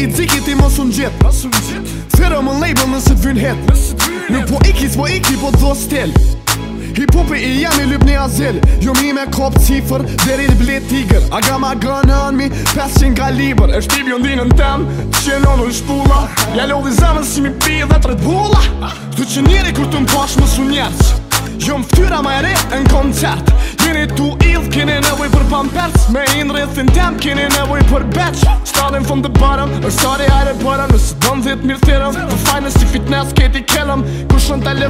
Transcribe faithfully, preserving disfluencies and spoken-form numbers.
i dzikit i mos unë gjith Thera më label nëse t'vyn het Nuk po iki s'po iki po t'do stil Hip-hopi i jam i lyp një azil Jo mi me kop cifër, deri t'blit tiger I got my gun on me, pesëqind kaliber E shtip jo ndinën tem, qenon u shpulla Ja lodhi zemën si mi pi dhe tret bulla Du që njeri kur të m'pash më su njerës Jo m'ftyra ma e re në koncert Jeni tu idh, keni nevoj për pampers Me in rrithin tem, keni nevoj për beq Starting from the bottom, or sorry hajre bottom Nësë dëm dhit mirë thirëm The finest i fitness, keti kellëm Kushën telefon